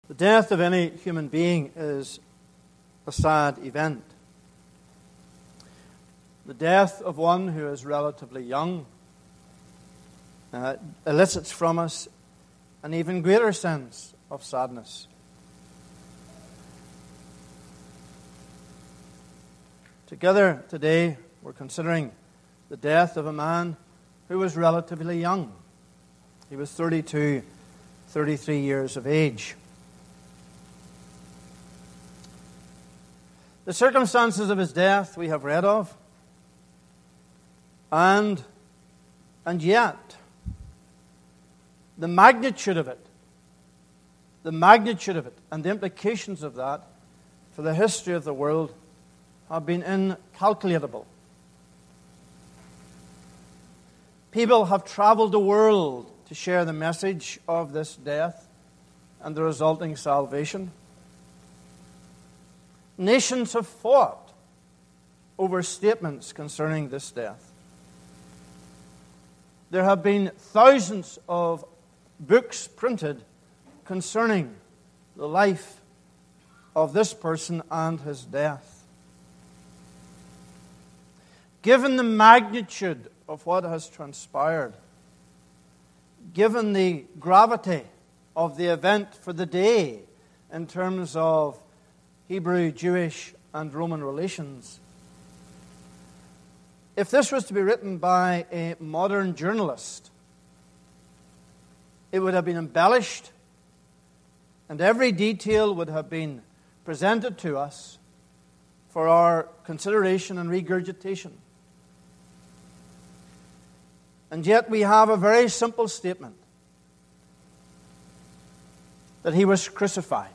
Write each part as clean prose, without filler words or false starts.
The death of any human being is a sad event. The death of one who is relatively young elicits from us an even greater sense of sadness. Together today, we're considering the death of a man who was relatively young. He was 32, 33 years of age. The circumstances of his death we have read of, and yet, the magnitude of it, and the implications of that for the history of the world have been incalculable. People have traveled the world to share the message of this death and the resulting salvation. Nations have fought over statements concerning this death. There have been thousands of books printed concerning the life of this person and his death. Given the magnitude of what has transpired, given the gravity of the event for the day in terms of Hebrew, Jewish, and Roman relations, if this was to be written by a modern journalist, it would have been embellished, and every detail would have been presented to us for our consideration and regurgitation. And yet we have a very simple statement that he was crucified.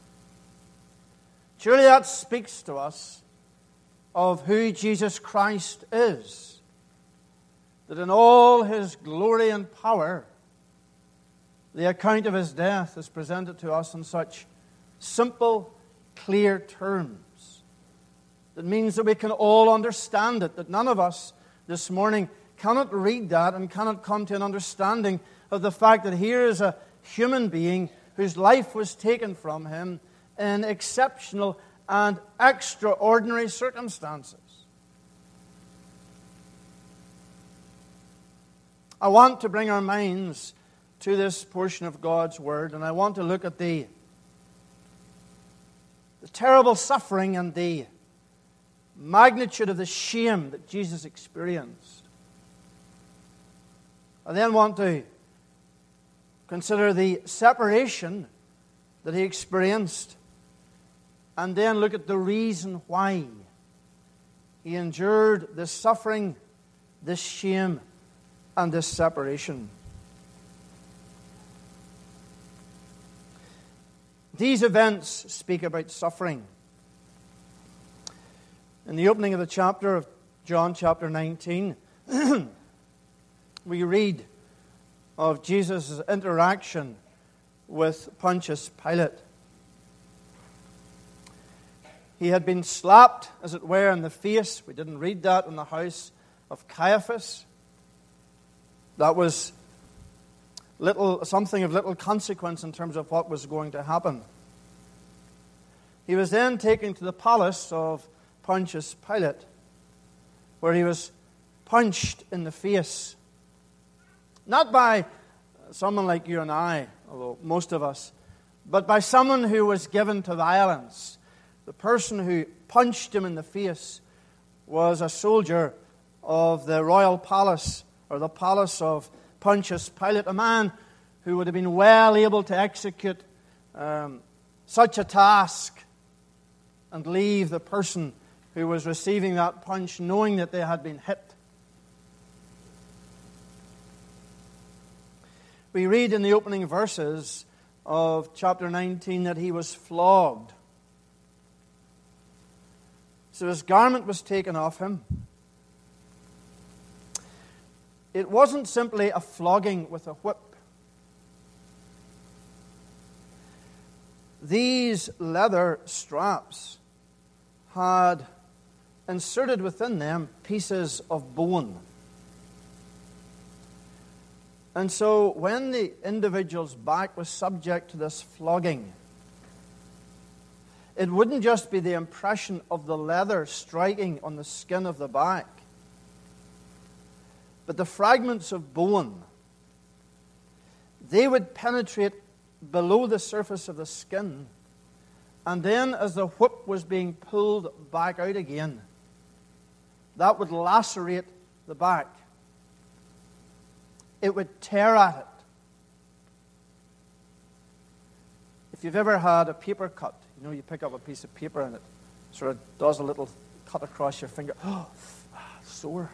Surely that speaks to us of who Jesus Christ is. That in all his glory and power, the account of his death is presented to us in such simple, clear terms. That means that we can all understand it, that none of us this morning cannot read that and cannot come to an understanding of the fact that here is a human being whose life was taken from him in exceptional and extraordinary circumstances. I want to bring our minds to this portion of God's Word, and I want to look at the terrible suffering and the magnitude of the shame that Jesus experienced. I then want to consider the separation that he experienced, and then look at the reason why he endured this suffering, this shame, and this separation. These events speak about suffering. In the opening of the chapter of John chapter 19, we read of Jesus' interaction with Pontius Pilate. He had been slapped, as it were, in the face. We didn't read that in the house of Caiaphas. That was something of little consequence in terms of what was going to happen. He was then taken to the palace of Pontius Pilate, where he was punched in the face. Not by someone like you and I, although most of us, but by someone who was given to violence. The person who punched him in the face was a soldier of the royal palace, or the palace of Pontius Pilate, a man who would have been well able to execute such a task and leave the person who was receiving that punch knowing that they had been hit. We read in the opening verses of chapter 19 that he was flogged. So his garment was taken off him. It wasn't simply a flogging with a whip. These leather straps had inserted within them pieces of bone. And so when the individual's back was subject to this flogging, it wouldn't just be the impression of the leather striking on the skin of the back, but the fragments of bone, they would penetrate below the surface of the skin, and then as the whip was being pulled back out again, that would lacerate the back. It would tear at it. If you've ever had a paper cut, you pick up a piece of paper and it sort of does a little cut across your finger. Oh, sore.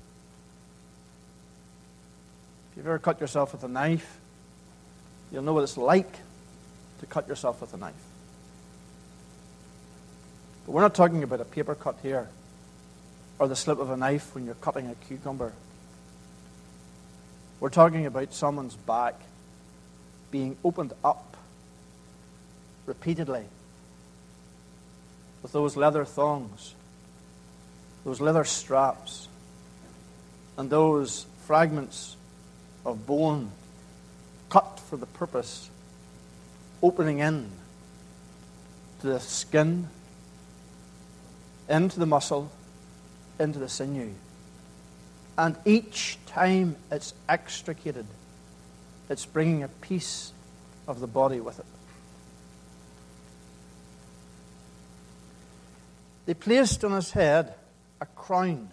If you've ever cut yourself with a knife, you'll know what it's like to cut yourself with a knife. But we're not talking about a paper cut here, or the slip of a knife when you're cutting a cucumber. We're talking about someone's back being opened up repeatedly with those leather thongs, those leather straps, and those fragments of bone cut for the purpose, opening in to the skin, into the muscle, into the sinew. And each time it's extricated, it's bringing a piece of the body with it. They placed on his head a crown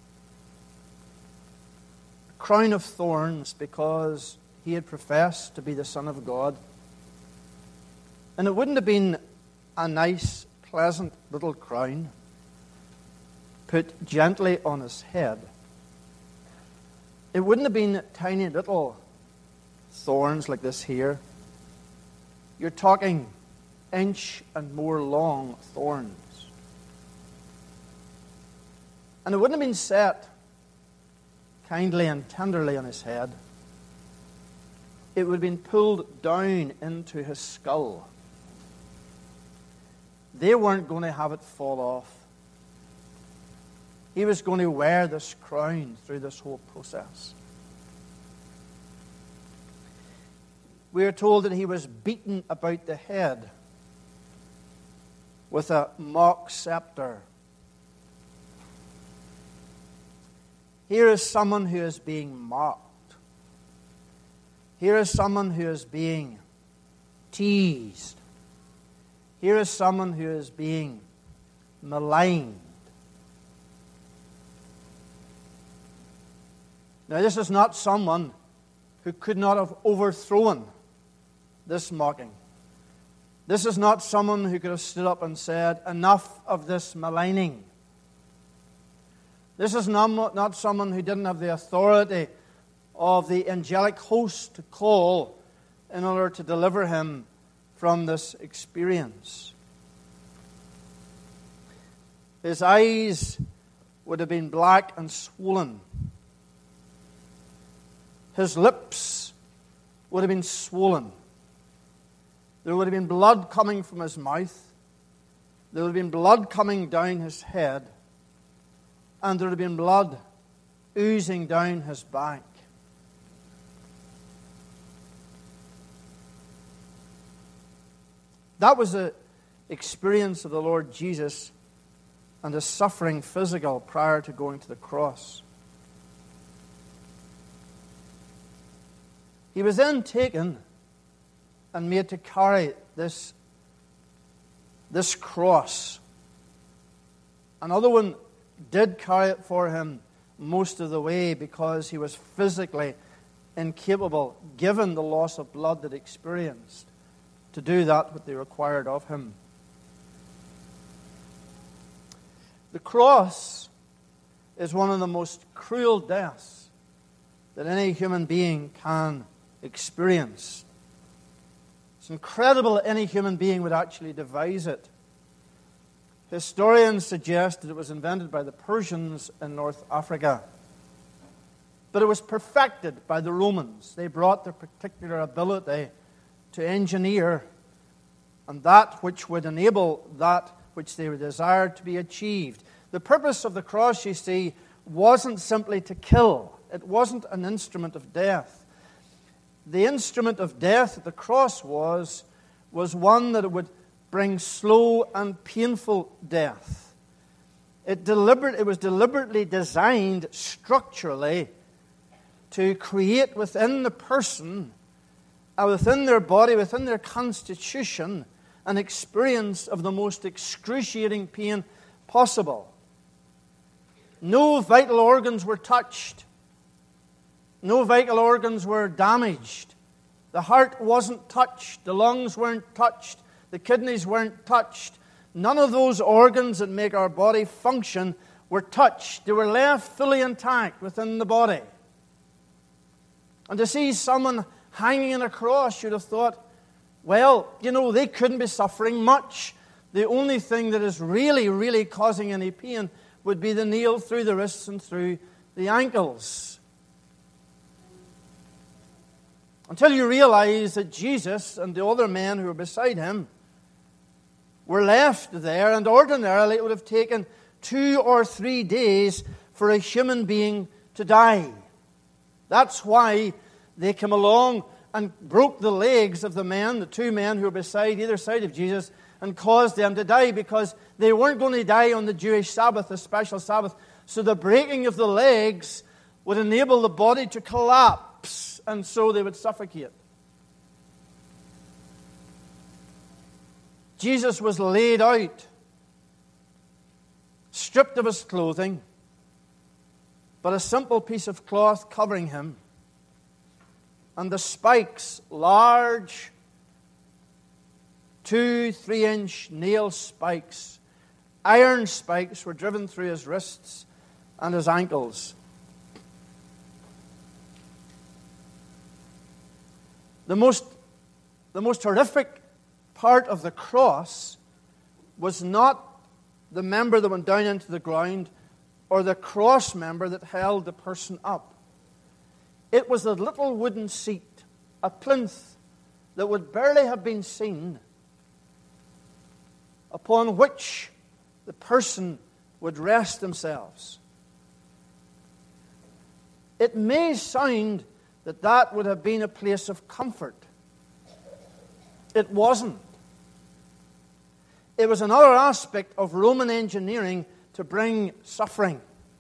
of thorns, because he had professed to be the Son of God. And it wouldn't have been a nice, pleasant little crown put gently on his head. It wouldn't have been tiny little thorns like this here. You're talking inch and more long thorns. And it wouldn't have been set kindly and tenderly on his head. It would have been pulled down into his skull. They weren't going to have it fall off. He was going to wear this crown through this whole process. We are told that he was beaten about the head with a mock scepter. Here is someone who is being mocked. Here is someone who is being teased. Here is someone who is being maligned. Now, this is not someone who could not have overthrown this mocking. This is not someone who could have stood up and said, "Enough of this maligning." This is not someone who didn't have the authority of the angelic host to call in order to deliver him from this experience. His eyes would have been black and swollen. His lips would have been swollen. There would have been blood coming from his mouth. There would have been blood coming down his head. And there would have been blood oozing down his back. That was the experience of the Lord Jesus and his suffering physical prior to going to the cross. He was then taken and made to carry this cross. Another one did carry it for him most of the way because he was physically incapable, given the loss of blood that he experienced, to do that what they required of him. The cross is one of the most cruel deaths that any human being can experience. It's incredible that any human being would actually devise it. Historians suggest that it was invented by the Persians in North Africa. But it was perfected by the Romans. They brought their particular ability to engineer, and that which would enable that which they desired to be achieved. The purpose of the cross, you see, wasn't simply to kill. It wasn't an instrument of death. The instrument of death that the cross was one that it would brings slow and painful death. It was deliberately designed structurally to create within the person, within their body, within their constitution, an experience of the most excruciating pain possible. No vital organs were touched. No vital organs were damaged. The heart wasn't touched. The lungs weren't touched. The kidneys weren't touched. None of those organs that make our body function were touched. They were left fully intact within the body. And to see someone hanging on a cross, you'd have thought, well, they couldn't be suffering much. The only thing that is really, really causing any pain would be the nail through the wrists and through the ankles. Until you realize that Jesus and the other men who were beside him were left there, and ordinarily it would have taken 2 or 3 days for a human being to die. That's why they came along and broke the legs of the 2 men who were beside either side of Jesus, and caused them to die, because they weren't going to die on the Jewish Sabbath, the special Sabbath. So the breaking of the legs would enable the body to collapse, and so they would suffocate. Jesus was laid out, stripped of his clothing, but a simple piece of cloth covering him. And the spikes, large 2-3-inch nail spikes, iron spikes, were driven through his wrists and his ankles. The most horrific part of the cross was not the member that went down into the ground or the cross member that held the person up. It was a little wooden seat, a plinth that would barely have been seen, upon which the person would rest themselves. It may sound that would have been a place of comfort. It wasn't. It was another aspect of Roman engineering to bring suffering.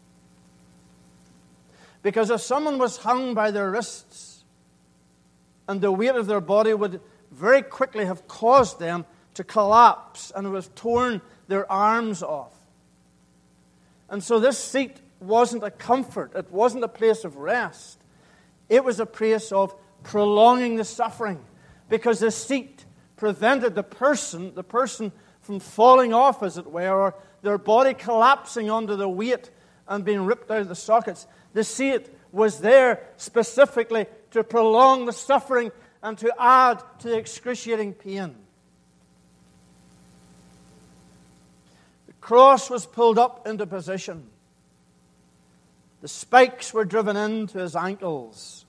Because if someone was hung by their wrists, and the weight of their body would very quickly have caused them to collapse and would have torn their arms off. And so this seat wasn't a comfort. It wasn't a place of rest. It was a place of prolonging the suffering, because the seat prevented the person from falling off, as it were, or their body collapsing under the weight and being ripped out of the sockets. The seat was there specifically to prolong the suffering and to add to the excruciating pain. The cross was pulled up into position. The spikes were driven into his ankles.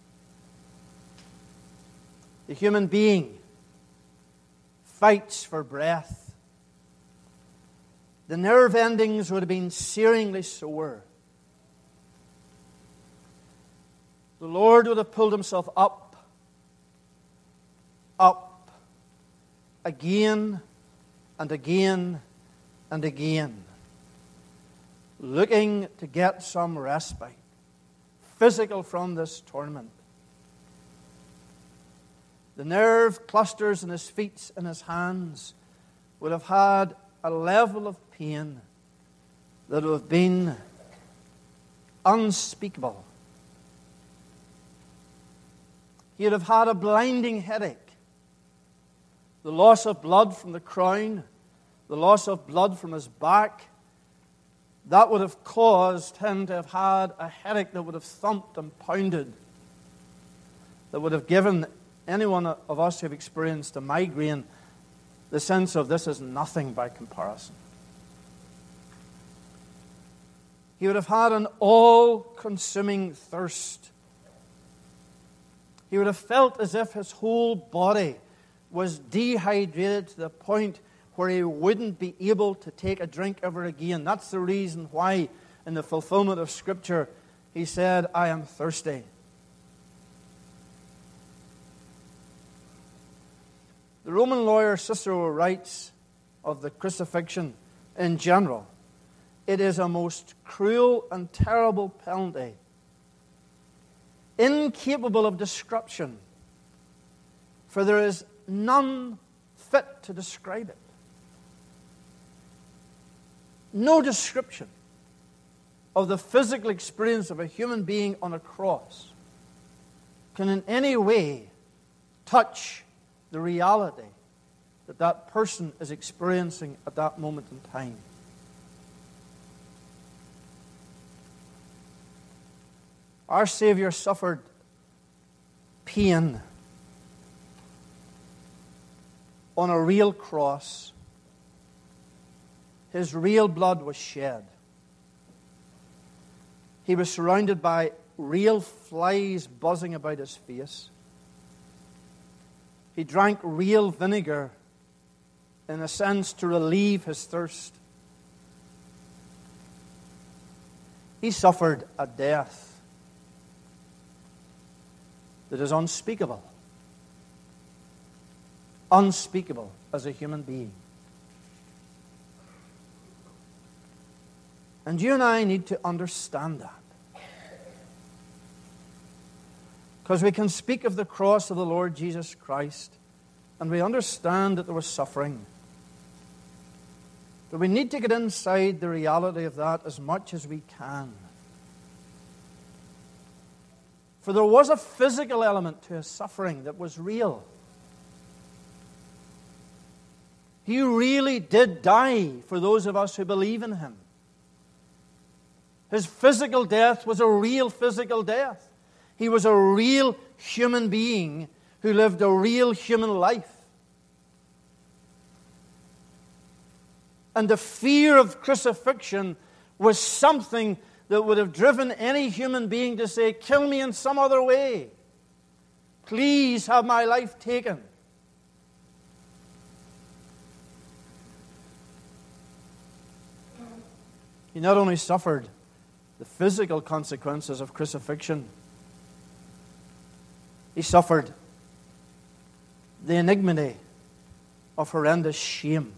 The human being fights for breath. The nerve endings would have been searingly sore. The Lord would have pulled himself up, again and again and again, looking to get some respite, physical, from this torment. The nerve clusters in his feet and his hands would have had a level of pain that would have been unspeakable. He would have had a blinding headache. The loss of blood from the crown, the loss of blood from his back, that would have caused him to have had a headache that would have thumped and pounded, that would have given any one of us who have experienced a migraine the sense of this is nothing by comparison. He would have had an all-consuming thirst. He would have felt as if his whole body was dehydrated to the point where he wouldn't be able to take a drink ever again. That's the reason why, in the fulfillment of Scripture, he said, I am thirsty. The Roman lawyer Cicero writes of the crucifixion in general, it is a most cruel and terrible penalty, incapable of description, for there is none fit to describe it. No description of the physical experience of a human being on a cross can in any way touch the reality that that person is experiencing at that moment in time. Our Savior suffered pain on a real cross. His real blood was shed. He was surrounded by real flies buzzing about his face. He drank real vinegar, in a sense, to relieve his thirst. He suffered a death that is unspeakable. Unspeakable as a human being. And you and I need to understand that. Because we can speak of the cross of the Lord Jesus Christ, and we understand that there was suffering. But we need to get inside the reality of that as much as we can. For there was a physical element to his suffering that was real. He really did die for those of us who believe in him. His physical death was a real physical death. He was a real human being who lived a real human life. And the fear of crucifixion was something that would have driven any human being to say, kill me in some other way. Please have my life taken. He not only suffered the physical consequences of crucifixion, he suffered the ignominy of horrendous shame.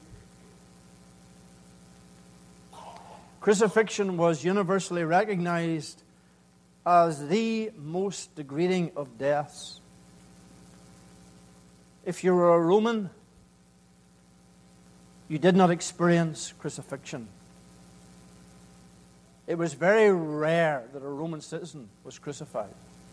Crucifixion was universally recognized as the most degrading of deaths. If you were a Roman, you did not experience crucifixion. It was very rare that a Roman citizen was crucified.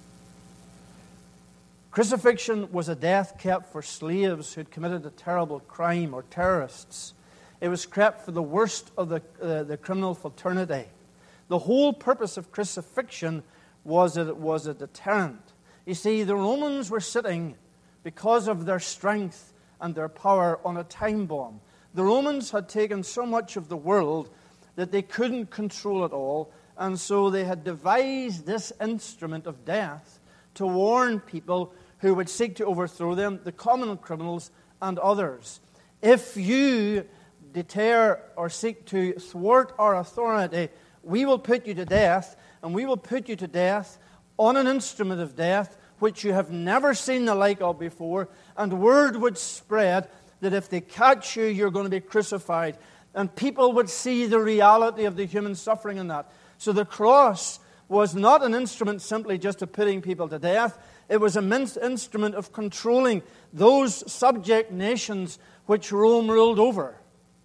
Crucifixion was a death kept for slaves who had committed a terrible crime or terrorists. It was kept for the worst of the criminal fraternity. The whole purpose of crucifixion was that it was a deterrent. You see, the Romans were sitting, because of their strength and their power, on a time bomb. The Romans had taken so much of the world that they couldn't control it all, and so they had devised this instrument of death to warn people who would seek to overthrow them, the common criminals and others. If you deter or seek to thwart our authority, we will put you to death, and we will put you to death on an instrument of death which you have never seen the like of before, and word would spread that if they catch you, you're going to be crucified. And people would see the reality of the human suffering in that. So the cross was not an instrument simply just of putting people to death. It was an instrument of controlling those subject nations which Rome ruled over.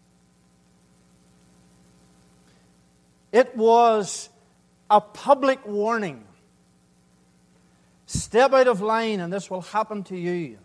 It was a public warning. Step out of line and this will happen to you.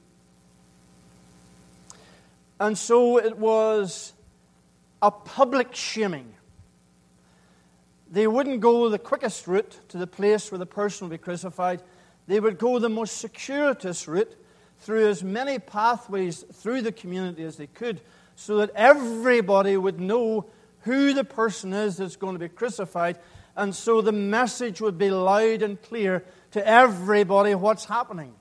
And so it was a public shaming. They wouldn't go the quickest route to the place where the person would be crucified. They would go the most circuitous route through as many pathways through the community as they could, so that everybody would know who the person is that's going to be crucified, and so the message would be loud and clear to everybody what's happening.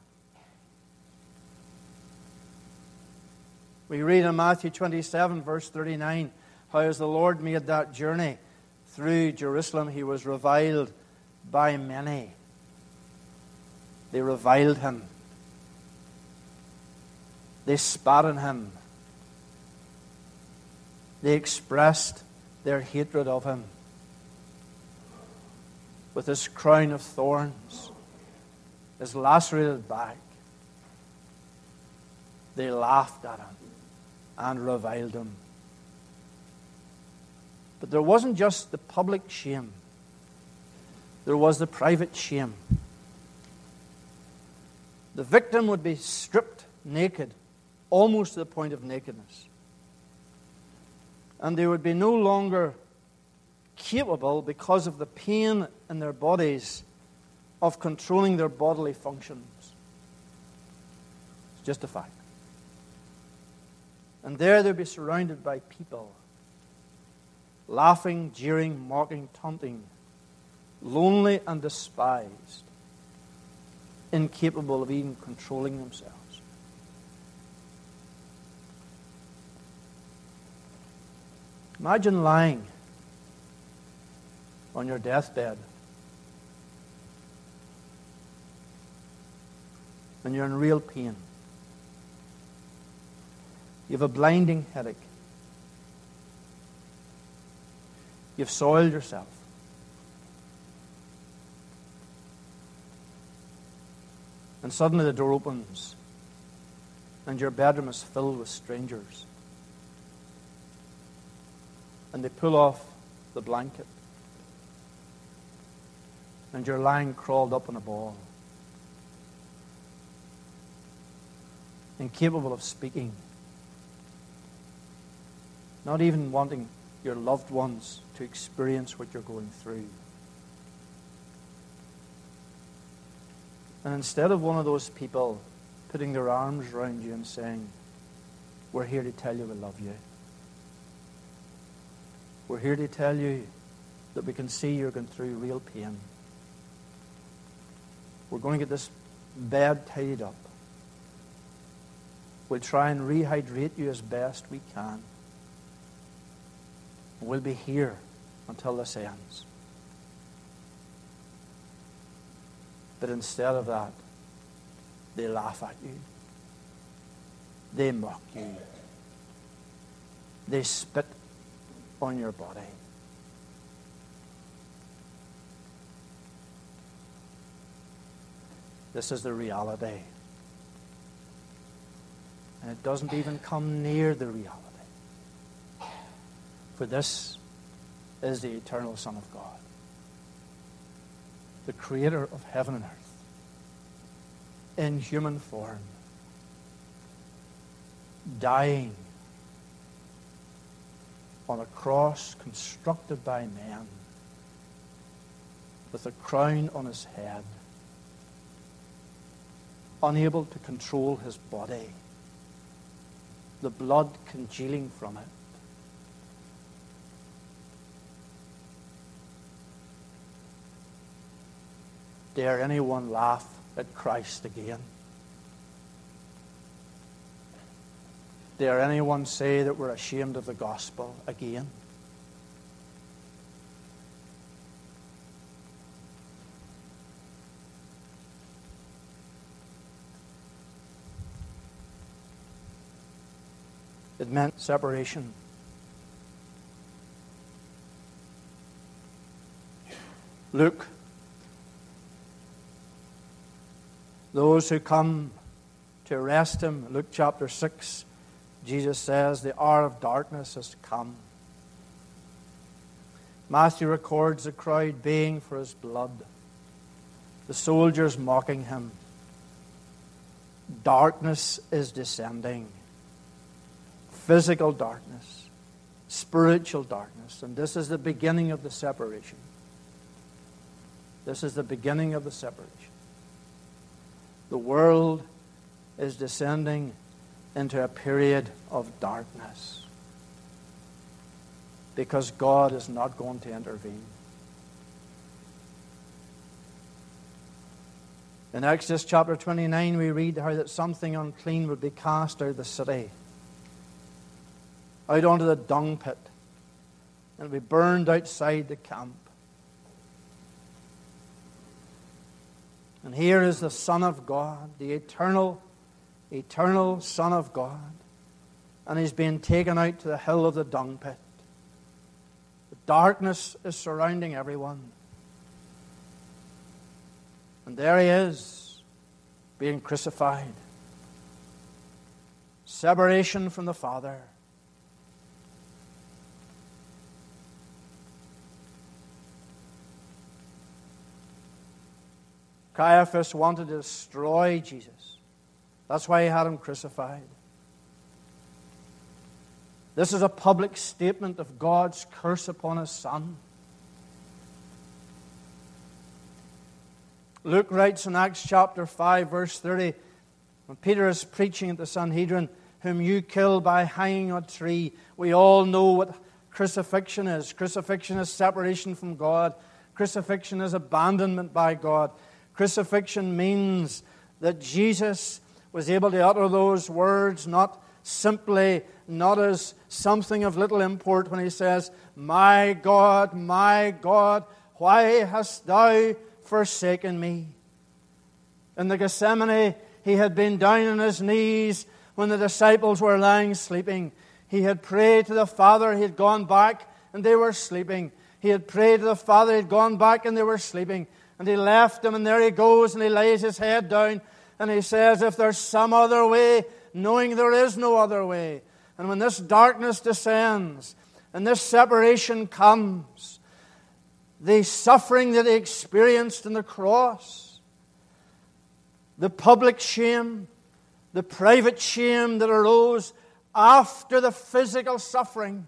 We read in Matthew 27, verse 39, how as the Lord made that journey through Jerusalem, he was reviled by many. They reviled him. They spat on him. They expressed their hatred of him with his crown of thorns, his lacerated back. They laughed at him and reviled him. But there wasn't just the public shame. There was the private shame. The victim would be stripped naked, almost to the point of nakedness. And they would be no longer capable, because of the pain in their bodies, of controlling their bodily functions. It's just a fact. And there they'd be surrounded by people, laughing, jeering, mocking, taunting, lonely and despised, incapable of even controlling themselves. Imagine lying on your deathbed and you're in real pain. You have a blinding headache. You've soiled yourself. And suddenly the door opens and your bedroom is filled with strangers. And they pull off the blanket. And you're lying crawled up in a ball, incapable of speaking, not even wanting your loved ones to experience what you're going through. And instead of one of those people putting their arms around you and saying, "We're here to tell you we love you. We're here to tell you that we can see you're going through real pain. We're going to get this bed tidied up. We'll try and rehydrate you as best we can. We'll be here until this ends." But instead of that, they laugh at you. They mock you. They spit on your body. This is the reality. And it doesn't even come near the reality. For this is the eternal Son of God, the Creator of heaven and earth, in human form, dying on a cross constructed by men, with a crown on his head, unable to control his body, the blood congealing from it. Dare anyone laugh at Christ again? Dare anyone say that we're ashamed of the gospel again? It meant separation. Luke, those who come to arrest him, Luke chapter 6, Jesus says, the hour of darkness has come. Matthew records the crowd baying for his blood, the soldiers mocking him. Darkness is descending. Physical darkness, spiritual darkness. And this is the beginning of the separation. This is the beginning of the separation. The world is descending into a period of darkness because God is not going to intervene. In Exodus chapter 29, we read how that something unclean would be cast out of the city, out onto the dung pit, and be burned outside the camp. And here is the Son of God, the eternal eternal Son of God. And he's being taken out to the hill of the dung pit. The darkness is surrounding everyone. And there he is, being crucified. Separation from the Father. Caiaphas wanted to destroy Jesus. That's why he had him crucified. This is a public statement of God's curse upon his Son. Luke writes in Acts chapter 5, verse 30, when Peter is preaching at the Sanhedrin, whom you killed by hanging on a tree. We all know what crucifixion is. Crucifixion is separation from God. Crucifixion is abandonment by God. Crucifixion means that Jesus was able to utter those words not simply, not as something of little import when he says, my God, why hast thou forsaken me? In the Gethsemane, he had been down on his knees when the disciples were lying sleeping. He had prayed to the Father, he had gone back, and they were sleeping. He had prayed to the Father, he had gone back, and they were sleeping. And he left them, and there he goes, and he lays his head down, and he says, if there's some other way, knowing there is no other way. And when this darkness descends, and this separation comes, the suffering that he experienced on the cross, the public shame, the private shame that arose after the physical suffering,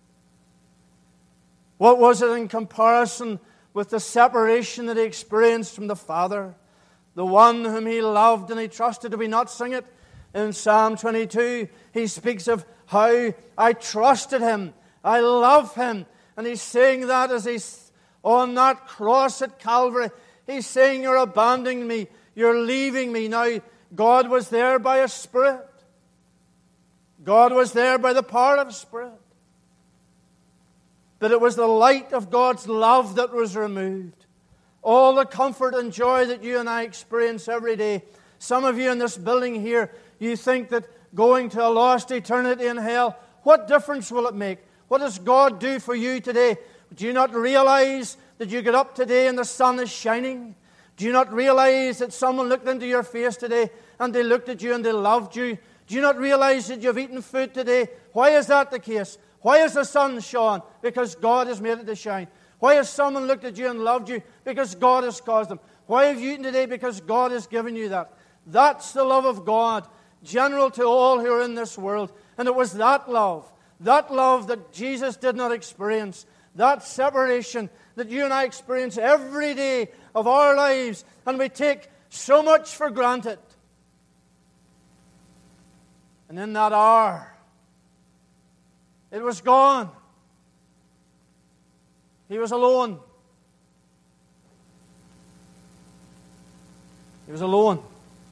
what was it in comparison with the separation that he experienced from the Father, the one whom he loved and he trusted? Do we not sing it? In Psalm 22, he speaks of how I trusted him, I love him. And he's saying that as he's on that cross at Calvary. He's saying, you're abandoning me, you're leaving me. Now, God was there by His Spirit. God was there by the power of His Spirit. But it was the light of God's love that was removed. All the comfort and joy that you and I experience every day. Some of you in this building here, you think that going to a lost eternity in hell, what difference will it make? What does God do for you today? Do you not realize that you get up today and the sun is shining? Do you not realize that someone looked into your face today and they looked at you and they loved you? Do you not realize that you've eaten food today? Why is that the case? Why is the sun shone? Because God has made it to shine. Why has someone looked at you and loved you? Because God has caused them. Why have you eaten today? Because God has given you that. That's the love of God, general to all who are in this world. And it was that love that Jesus did not experience, that separation that you and I experience every day of our lives, and we take so much for granted. And in that hour, it was gone. He was alone. He was alone.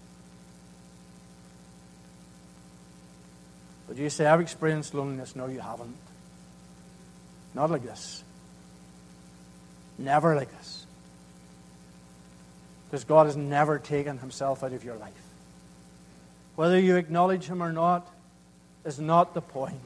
But you say, I've experienced loneliness. No, you haven't. Not like this. Never like this. Because God has never taken Himself out of your life. Whether you acknowledge Him or not is not the point.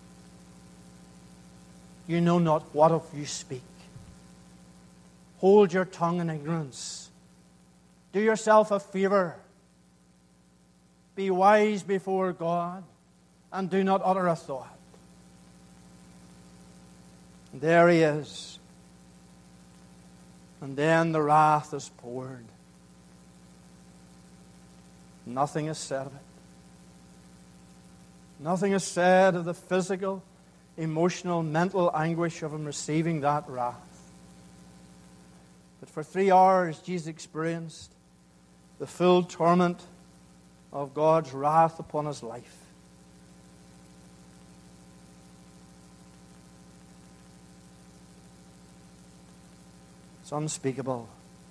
You know not what of you speak. Hold your tongue in ignorance. Do yourself a favor. Be wise before God and do not utter a thought. And there He is. And then the wrath is poured. Nothing is said of it. Nothing is said of the physical, emotional, mental anguish of Him receiving that wrath. But for 3 hours, Jesus experienced the full torment of God's wrath upon His life. It's unspeakable.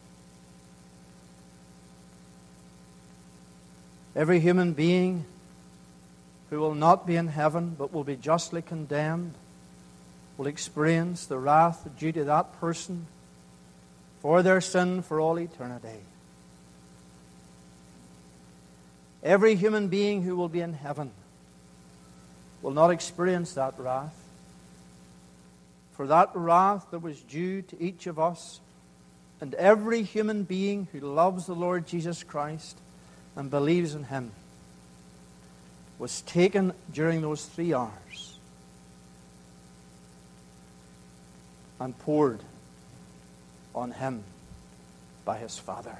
Every human being who will not be in heaven but will be justly condemned will experience the wrath due to that person for their sin for all eternity. Every human being who will be in heaven will not experience that wrath. For that wrath that was due to each of us and every human being who loves the Lord Jesus Christ and believes in Him was taken during those 3 hours and poured on Him by His Father.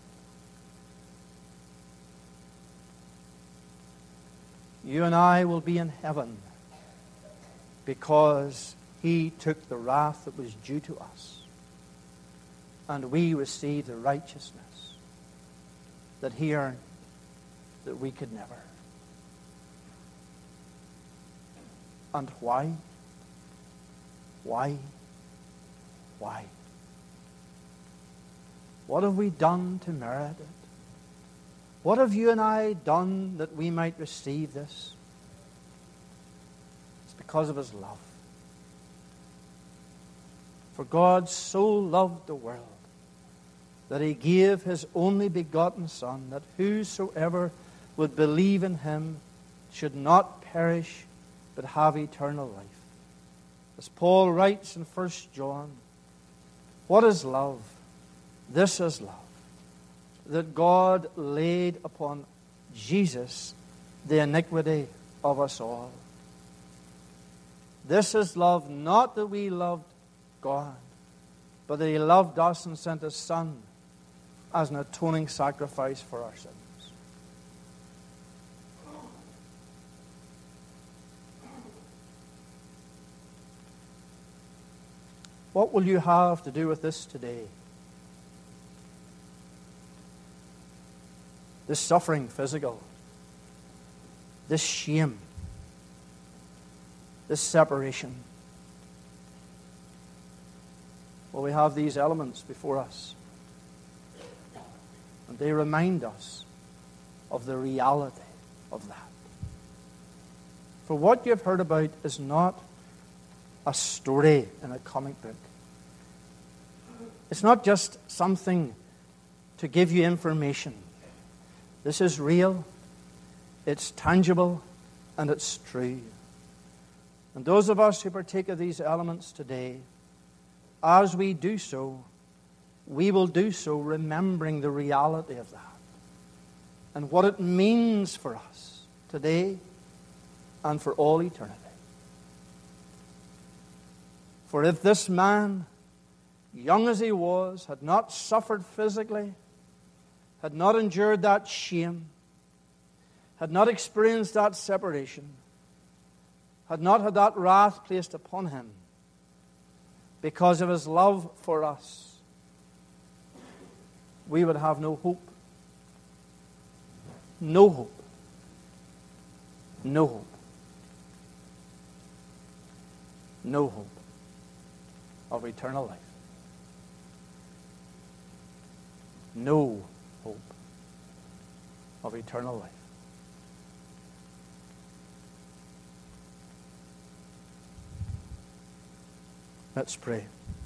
You and I will be in heaven because He took the wrath that was due to us, and we receive the righteousness that He earned that we could never. And why? Why? Why? What have we done to merit it? What have you and I done that we might receive this? It's because of His love. For God so loved the world that He gave His only begotten Son, that whosoever would believe in Him should not perish but have eternal life. As Paul writes in 1 John, what is love? This is love, that God laid upon Jesus the iniquity of us all. This is love, not that we loved God, but that He loved us and sent His Son as an atoning sacrifice for our sins. What will you have to do with this today? This suffering, physical, this shame, this separation. Well, we have these elements before us, and they remind us of the reality of that. For what you've heard about is not a story in a comic book. It's not just something to give you information. This is real, it's tangible, and it's true. And those of us who partake of these elements today, as we do so, we will do so remembering the reality of that and what it means for us today and for all eternity. For if this man, young as he was, had not suffered physically, had not endured that shame, had not experienced that separation, had not had that wrath placed upon him because of His love for us, we would have no hope. No hope. No hope. No hope of eternal life. No hope of eternal life. Let's pray.